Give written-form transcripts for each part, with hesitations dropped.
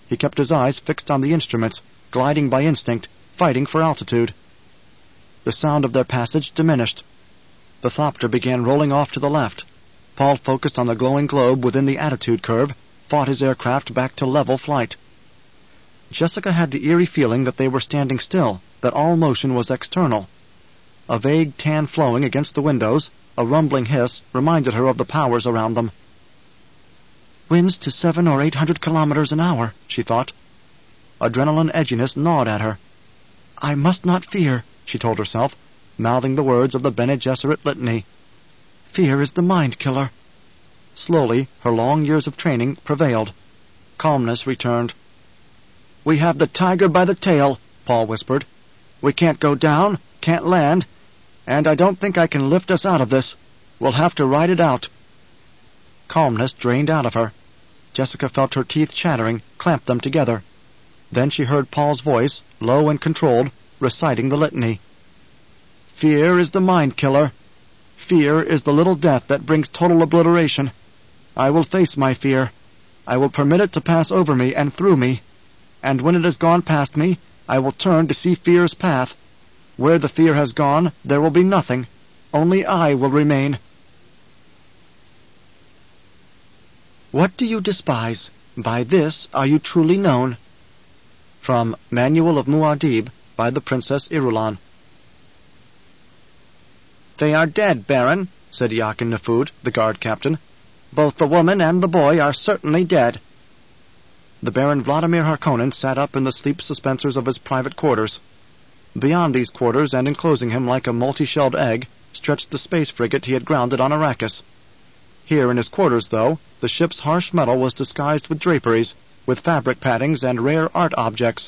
He kept his eyes fixed on the instruments, gliding by instinct, fighting for altitude. The sound of their passage diminished. The Thopter began rolling off to the left. Paul focused on the glowing globe within the attitude curve, fought his aircraft back to level flight. Jessica had the eerie feeling that they were standing still, that all motion was external. A vague tan flowing against the windows, a rumbling hiss, reminded her of the powers around them. "Winds to 700 or 800 kilometers an hour," she thought. Adrenaline edginess gnawed at her. "I must not fear," she told herself, mouthing the words of the Bene Gesserit litany. "Fear is the mind-killer." Slowly, her long years of training prevailed. Calmness returned. "We have the tiger by the tail," Paul whispered. "We can't go down, can't land, and I don't think I can lift us out of this. We'll have to ride it out." Calmness drained out of her. Jessica felt her teeth chattering, clamped them together. Then she heard Paul's voice, low and controlled, reciting the litany. "Fear is the mind-killer. Fear is the little death that brings total obliteration. I will face my fear. I will permit it to pass over me and through me. And when it has gone past me, I will turn to see fear's path. Where the fear has gone, there will be nothing. Only I will remain." What do you despise? By this are you truly known. From Manual of Muad'Dib by the Princess Irulan. "They are dead, Baron," said Yakin Nefud, the guard captain. "Both the woman and the boy are certainly dead." The Baron Vladimir Harkonnen sat up in the sleep suspensors of his private quarters. Beyond these quarters, and enclosing him like a multi-shelled egg, stretched the space frigate he had grounded on Arrakis. Here in his quarters, though, the ship's harsh metal was disguised with draperies, with fabric paddings and rare art objects.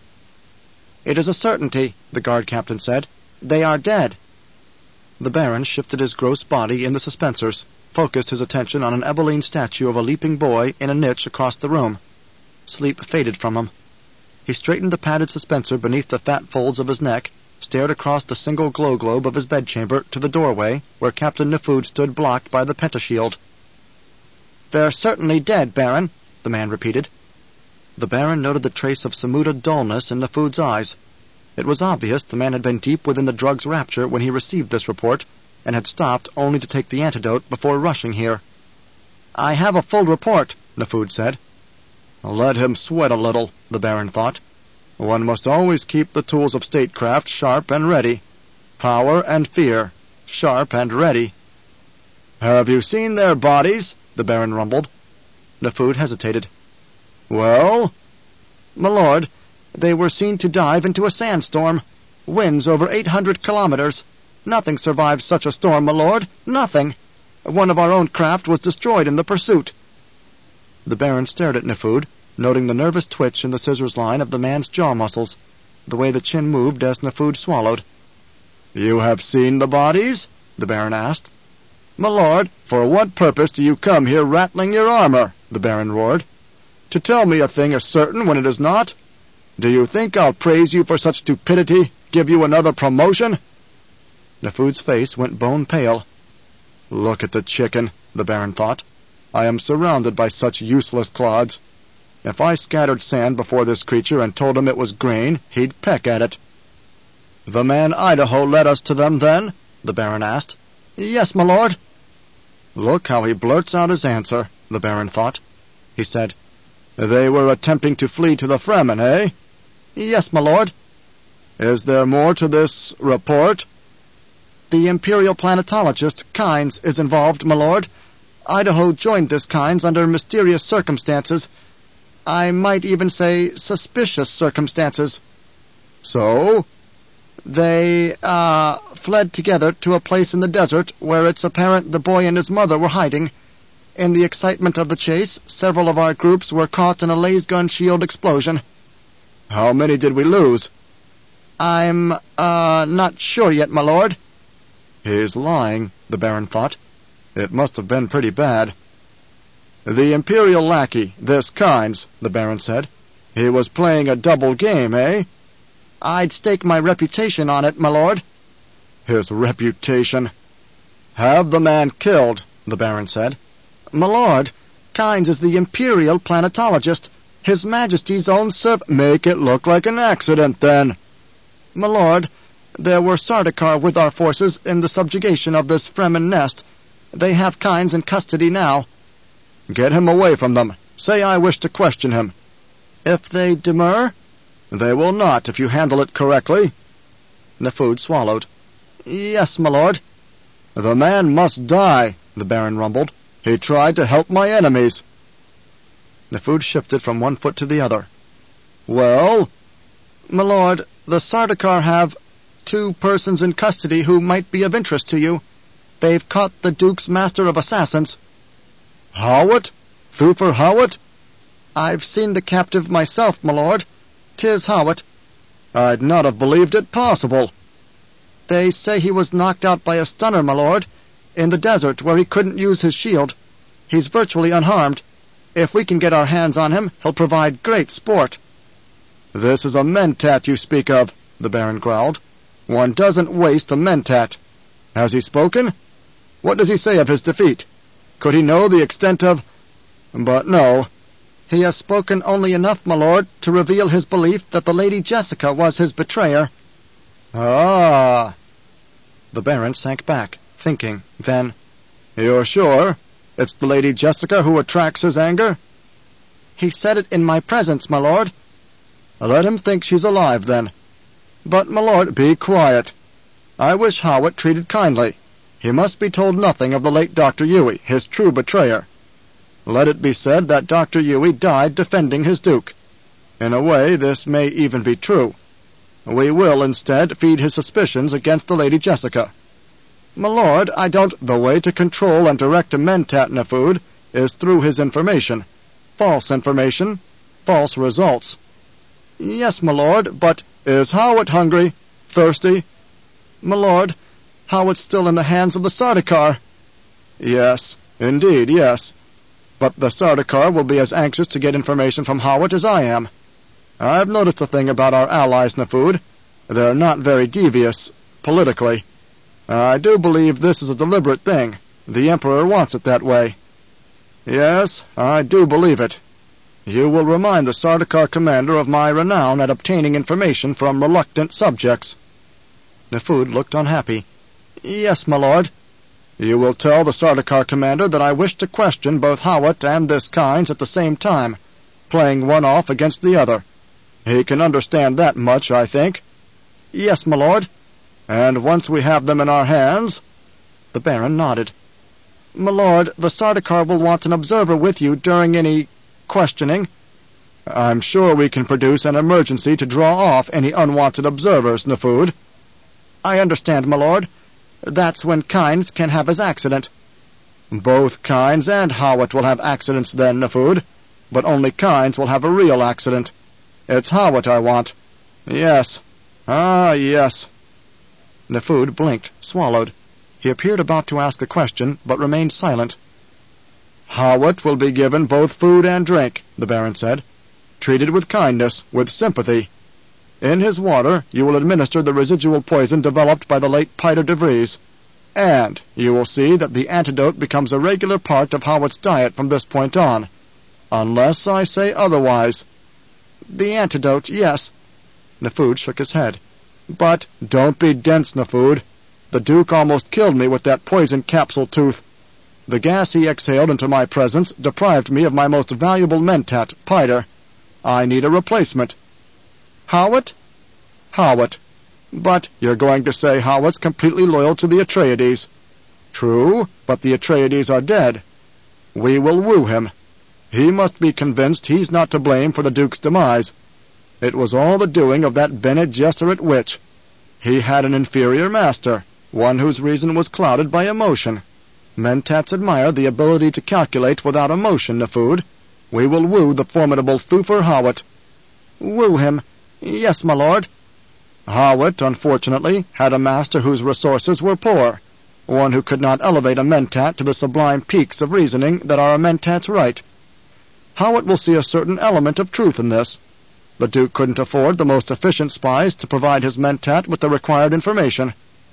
"It is a certainty," the guard captain said. "They are dead." The Baron shifted his gross body in the suspensors, focused his attention on an Ebeline statue of a leaping boy in a niche across the room. Sleep faded from him. He straightened the padded suspensor beneath the fat folds of his neck, stared across the single glow globe of his bedchamber to the doorway, where Captain Nefud stood blocked by the pentashield. "They're certainly dead, Baron," the man repeated. The Baron noted the trace of Samuda dullness in Nefud's eyes. It was obvious the man had been deep within the drug's rapture when he received this report, and had stopped only to take the antidote before rushing here. "I have a full report," Nefud said. Let him sweat a little, the Baron thought. One must always keep the tools of statecraft sharp and ready. Power and fear, sharp and ready. "Have you seen their bodies?" the Baron rumbled. Nefud hesitated. "Well?" "My lord, they were seen to dive into a sandstorm. Winds over 800 kilometers. Nothing survives such a storm, my lord. Nothing. One of our own craft was destroyed in the pursuit." The Baron stared at Nefud, noting the nervous twitch in the scissors line of the man's jaw muscles, the way the chin moved as Nefud swallowed. "You have seen the bodies?" the Baron asked. "My lord, for what purpose do you come here rattling your armor?" the Baron roared. "To tell me a thing is certain when it is not? Do you think I'll praise you for such stupidity, give you another promotion?" Nefud's face went bone pale. Look at the chicken, the Baron thought. I am surrounded by such useless clods. If I scattered sand before this creature and told him it was grain, he'd peck at it. "The man Idaho led us to them, then?" the Baron asked. "Yes, my lord." Look how he blurts out his answer, the Baron thought. He said, "They were attempting to flee to the Fremen, eh?" "Yes, my lord." "Is there more to this report?" "The Imperial planetologist, Kynes, is involved, my lord. Idaho joined this Kynes under mysterious circumstances. I might even say suspicious circumstances." "So?" "They, fled together to a place in the desert where it's apparent the boy and his mother were hiding. In the excitement of the chase, several of our groups were caught in a lasgun shield explosion." "How many did we lose?" "I'm, not sure yet, my lord." He's lying, the Baron thought. It must have been pretty bad. "The Imperial lackey, this Kynes," the Baron said. "He was playing a double game, eh?" "I'd stake my reputation on it, my lord." His reputation. "Have the man killed," the Baron said. "My lord, Kynes is the Imperial planetologist. His Majesty's own servant. Make it look like an accident, then. My lord, there were Sardaukar with our forces in the subjugation of this Fremen nest. They have Kynes in custody now. Get him away from them. Say I wish to question him. If they demur? They will not, if you handle it correctly. Nefud swallowed. Yes, my lord. The man must die, the Baron rumbled. He tried to help my enemies. Nefud shifted from one foot to the other. Well? My lord, the Sardaukar have 2 persons in custody who might be of interest to you. They've caught the Duke's master of assassins. Hawat? Thufir Hawat? I've seen the captive myself, my lord. 'Tis Hawat. I'd not have believed it possible. They say he was knocked out by a stunner, my lord, in the desert where he couldn't use his shield. He's virtually unharmed. If we can get our hands on him, he'll provide great sport. This is a mentat you speak of, the Baron growled. One doesn't waste a mentat. Has he spoken? What does he say of his defeat? Could he know the extent of... But no. He has spoken only enough, my lord, to reveal his belief that the Lady Jessica was his betrayer. Ah! The Baron sank back, thinking. Then, You're sure? It's the Lady Jessica who attracts his anger? He said it in my presence, my lord. Let him think she's alive, then. But, my lord, be quiet. I wish Hawat treated kindly. He must be told nothing of the late Dr. Yueh, his true betrayer. Let it be said that Dr. Yueh died defending his duke. In a way, this may even be true. We will, instead, feed his suspicions against the Lady Jessica. My lord, I don't... The way to control and direct a mentat Nefud is through his information. False information, false results. Yes, my lord, but... Is Hawat hungry? Thirsty? My lord, Hawat's still in the hands of the Sardaukar. Yes, indeed, yes. But the Sardaukar will be as anxious to get information from Hawat as I am. I've noticed a thing about our allies, Nefud. They're not very devious, politically. I do believe this is a deliberate thing. The Emperor wants it that way. Yes, I do believe it. You will remind the Sardaukar commander of my renown at obtaining information from reluctant subjects. Nefud looked unhappy. Yes, my lord. You will tell the Sardaukar commander that I wish to question both Hawat and this Kynes at the same time, playing one off against the other. He can understand that much, I think. Yes, my lord. And once we have them in our hands... The Baron nodded. My lord, the Sardaukar will want an observer with you during any... questioning. I'm sure we can produce an emergency to draw off any unwanted observers, Nefud. I understand, my lord. That's when Kynes can have his accident. Both Kynes and Hawat will have accidents then, Nefud. But only Kynes will have a real accident. It's Hawat I want. Yes. Ah, yes. Nefud blinked, swallowed. He appeared about to ask a question, but remained silent. Hawat will be given both food and drink, the Baron said. Treated with kindness, with sympathy. In his water, you will administer the residual poison developed by the late Piter de Vries. And you will see that the antidote becomes a regular part of Hawat's diet from this point on. Unless I say otherwise. The antidote, yes. Nefud shook his head. But don't be dense, Nefud. The Duke almost killed me with that poison capsule tooth. The gas he exhaled into my presence deprived me of my most valuable mentat, Piter. I need a replacement. Hawat? Hawat. But you're going to say Hawat's completely loyal to the Atreides. True, but the Atreides are dead. We will woo him. He must be convinced he's not to blame for the Duke's demise. It was all the doing of that Bene Gesserit witch. He had an inferior master, one whose reason was clouded by emotion. Mentats admire the ability to calculate without emotion, Nefud. We will woo the formidable Thufir Hawat. Woo him? Yes, my lord. Hawat, unfortunately, had a master whose resources were poor, one who could not elevate a mentat to the sublime peaks of reasoning that are a mentat's right. Hawat will see a certain element of truth in this. The Duke couldn't afford the most efficient spies to provide his mentat with the required information.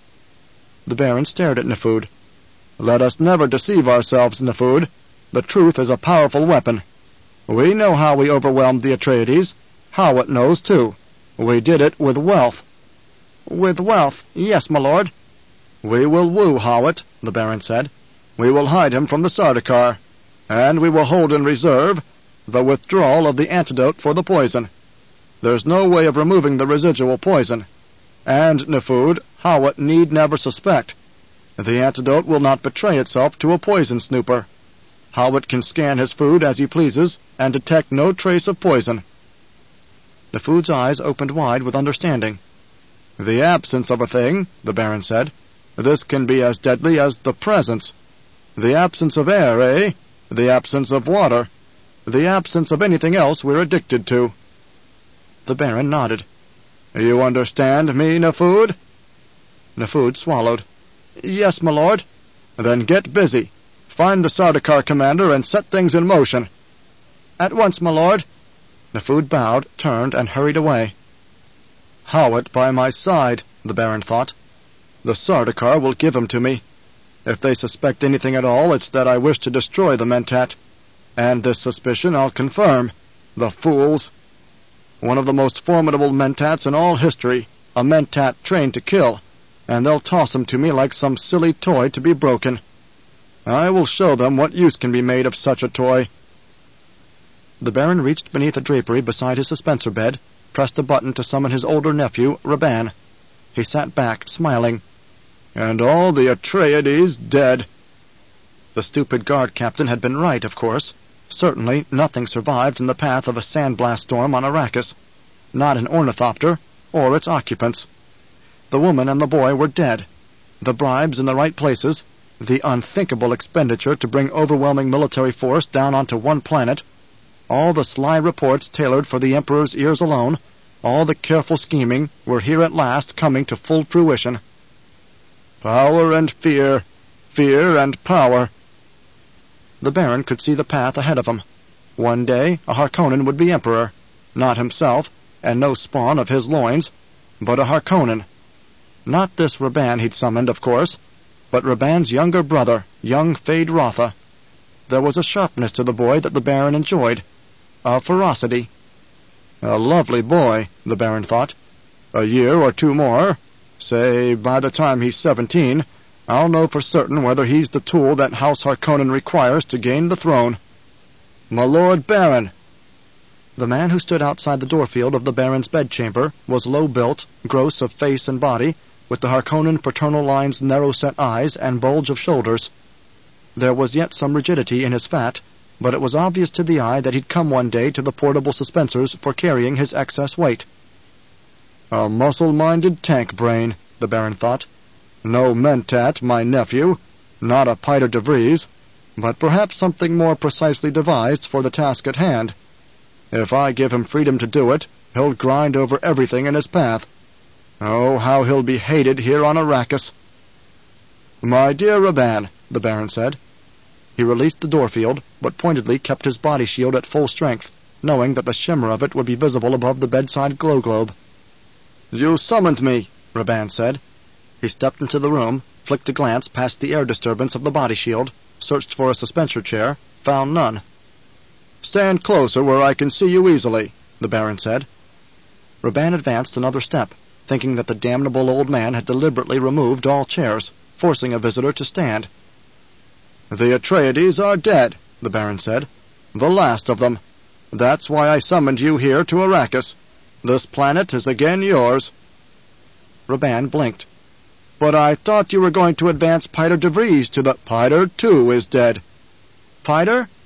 The Baron stared at Nefud. Let us never deceive ourselves, Nefud. The truth is a powerful weapon. We know how we overwhelmed the Atreides. Hawat knows, too. We did it with wealth." "With wealth, yes, my lord." "We will woo Hawat," the Baron said. "We will hide him from the Sardaukar, and we will hold in reserve the withdrawal of the antidote for the poison. There's no way of removing the residual poison. And, Nefud, Hawat need never suspect. The antidote will not betray itself to a poison snooper. Hawat can scan his food as he pleases and detect no trace of poison." Nefud's eyes opened wide with understanding. "The absence of a thing," the Baron said. "This can be as deadly as the presence. The absence of air, eh? The absence of water. The absence of anything else we're addicted to." The Baron nodded. "You understand me, Nefud?" Nefud swallowed. "Yes, my lord." "Then get busy. Find the Sardaukar commander and set things in motion." "At once, my lord." Nefud bowed, turned, and hurried away. "Hawat by my side," the Baron thought. "The Sardaukar will give him to me. If they suspect anything at all, it's that I wish to destroy the Mentat. And this suspicion I'll confirm. The fools! One of the most formidable Mentats in all history, a Mentat trained to kill, and they'll toss him to me like some silly toy to be broken. I will show them what use can be made of such a toy." The Baron reached beneath a drapery beside his dispenser bed, pressed a button to summon his older nephew, Rabban. He sat back, smiling. "And all the Atreides dead." The stupid guard captain had been right, of course. Certainly nothing survived in the path of a sandblast storm on Arrakis. Not an ornithopter, or its occupants. The woman and the boy were dead. The bribes in the right places, the unthinkable expenditure to bring overwhelming military force down onto one planet, all the sly reports tailored for the Emperor's ears alone, all the careful scheming were here at last coming to full fruition. Power and fear, fear and power. The Baron could see the path ahead of him. One day a Harkonnen would be Emperor, not himself, and no spawn of his loins, but a Harkonnen. Not this Rabban he'd summoned, of course, but Rabban's younger brother, young Feyd-Rautha. There was a sharpness to the boy that the Baron enjoyed, a ferocity. A lovely boy, the Baron thought. A year or two more, say, by the time he's 17, I'll know for certain whether he's the tool that House Harkonnen requires to gain the throne. My Lord Baron! The man who stood outside the doorfield of the Baron's bedchamber was low-built, gross of face and body, with the Harkonnen paternal line's narrow-set eyes and bulge of shoulders. There was yet some rigidity in his fat, but it was obvious to the eye that he'd come one day to the portable suspensors for carrying his excess weight. A muscle-minded tank brain, the Baron thought. No Mentat, my nephew, not a Piter de Vries, but perhaps something more precisely devised for the task at hand. If I give him freedom to do it, he'll grind over everything in his path. Oh, how he'll be hated here on Arrakis. My dear Rabban, the Baron said. He released the doorfield, but pointedly kept his body shield at full strength, knowing that the shimmer of it would be visible above the bedside glow-globe. You summoned me, Rabban said. He stepped into the room, flicked a glance past the air disturbance of the body shield, searched for a suspenser chair, found none. Stand closer where I can see you easily, the Baron said. Rabban advanced another step, thinking that the damnable old man had deliberately removed all chairs, forcing a visitor to stand. The Atreides are dead, the Baron said. The last of them. That's why I summoned you here to Arrakis. This planet is again yours. Rabban blinked. But I thought you were going to advance Piter de Vries to the... Piter, too, is dead. Piter?